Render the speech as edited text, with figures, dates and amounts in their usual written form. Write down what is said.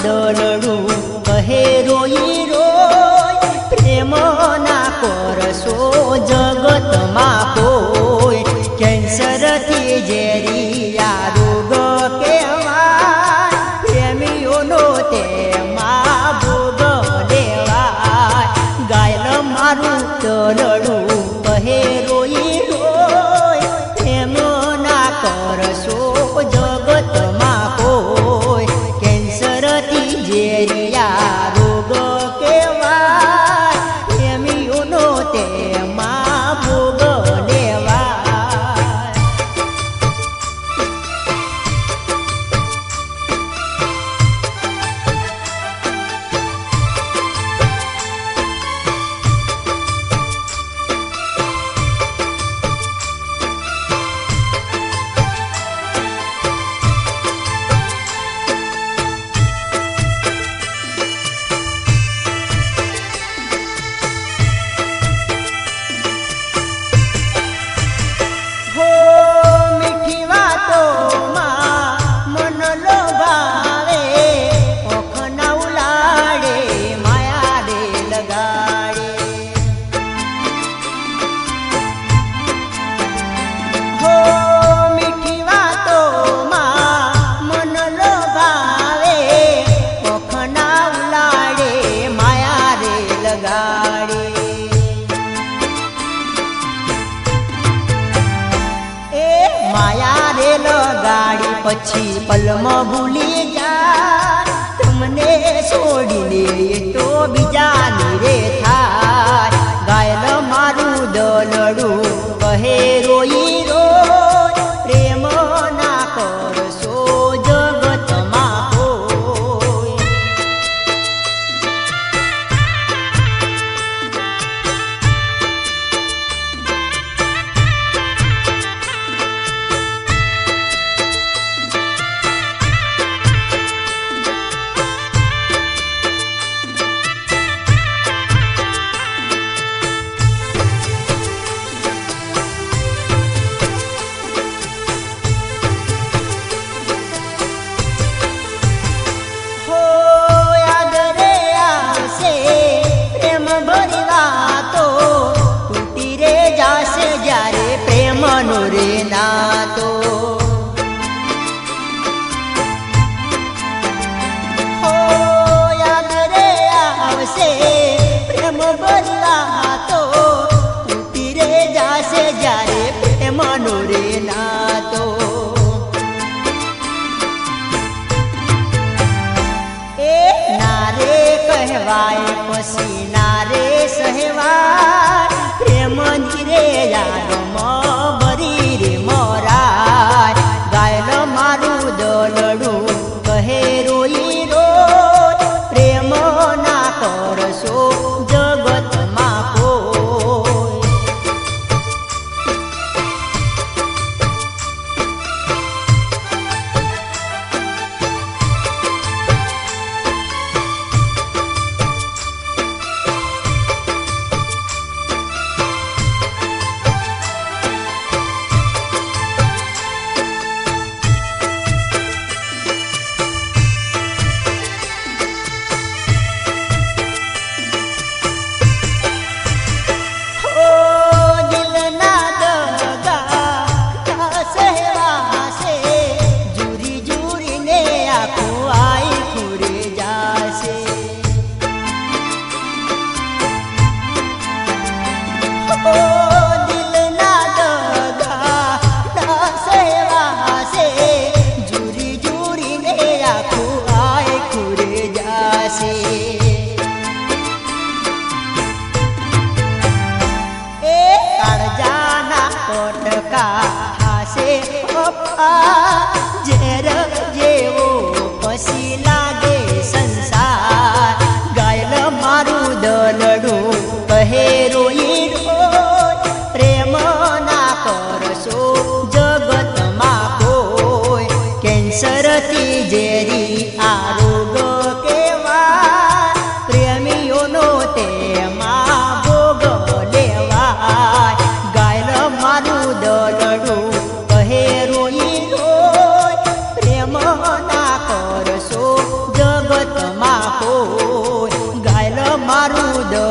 દલડું કહે રોઈ રોય પ્રેમ ના કરશો જગતમાં કોઈ કેન્સરથી ઝેરી આ રોગ કહેવાય પ્રેમીઓનો તેમાં ભોગ લેવાય ગાયલ મારું દલડું કહે રોઈ રોય પ્રેમ ના કરશો જગતમાં કોઈ કેન્સરથી ઝેરી આ રોગ કહેવાય પ્રેમીઓનો તેમાં ભોગ લેવાય માયા રે લગાડી પછી પલમાં ભૂલી જાય તમને છોડીને એ તો બીજાની રે થાય ગાયલ મારું દલડું કહે રોઈ રોય પ્રેમ ના કરશો જગતમાં કોઈ રે નાતો હો યાદ રે આવશે પ્રેમ બદલાતો તૂટી રે જાશે જ્યારે પ્રેમનો રે નાતો એ નારે કહેવાય પછી નારે સહેવાય પ્રેમ રે યાદમાં દલડું કહે રોઈ રોય પ્રેમ ના કરશો જગતમાં કોઈ ઝેર જેવો પછી લાગે સંસાર ગાયલ મારું દલડું કહે રોઈ રોય પ્રેમ ના કરશો જગતમાં કોઈ કેન્સરથી ઝેરી આ રોગ કહેવાય પ્રેમીઓનો તેમાં ભોગ લેવાય ગાયલ મારું દલડું કહે રોઈ રોય મારું